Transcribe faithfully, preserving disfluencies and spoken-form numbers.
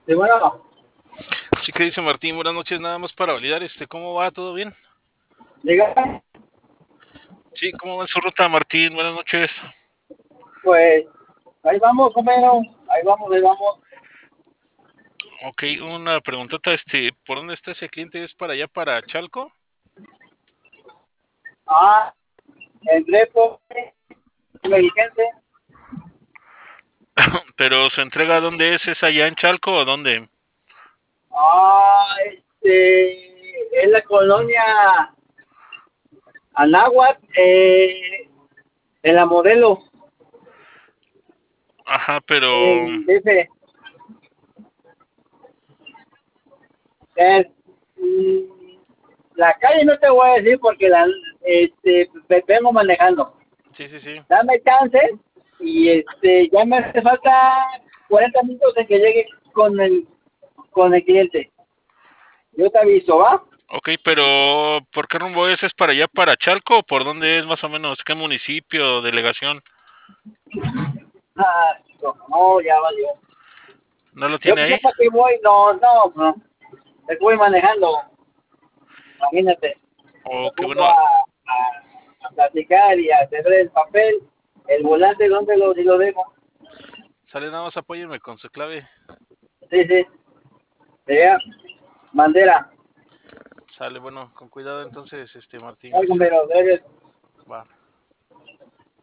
Sí, bueno, Sí, que dice Martín, buenas noches, nada más para validar, este, ¿cómo va? ¿Todo bien? diga, Sí, ¿cómo va en su ruta, Martín? Buenas noches. pues ahí vamos, compañero, ahí vamos, ahí vamos. Ok, una preguntota, este, ¿por dónde está ese cliente? ¿Es para allá, para Chalco? Ah, entré por mi gente. Pero su entrega, ¿dónde es? ¿Es allá en Chalco o dónde? Ah, este, es la colonia Anáhuac, eh, en la Modelo, Ajá, pero, en D F. Es, mm, la calle no te voy a decir porque la, este, ve- vengo manejando. sí, sí, sí. Dame chance y este, ya me hace falta cuarenta minutos en que llegue con el, con el cliente. Yo te aviso, ¿va? Ok, pero, ¿por qué rumbo es? ¿Es para allá, para Chalco o por dónde es más o menos? ¿Qué municipio, delegación? Ah, no, ya valió. ¿No lo Yo tiene que ahí? sepa que voy, no, no, no. Me voy manejando, imagínate. Me O que pongo bueno, a, a, a platicar y a hacer el papel. El volante, ¿dónde lo, si lo dejo? sale nada más apóyeme con su clave. Sí, sí. Sería bandera. Sale, bueno, con cuidado entonces, este, Martín, Ay, gracias. compañero, gracias. Va.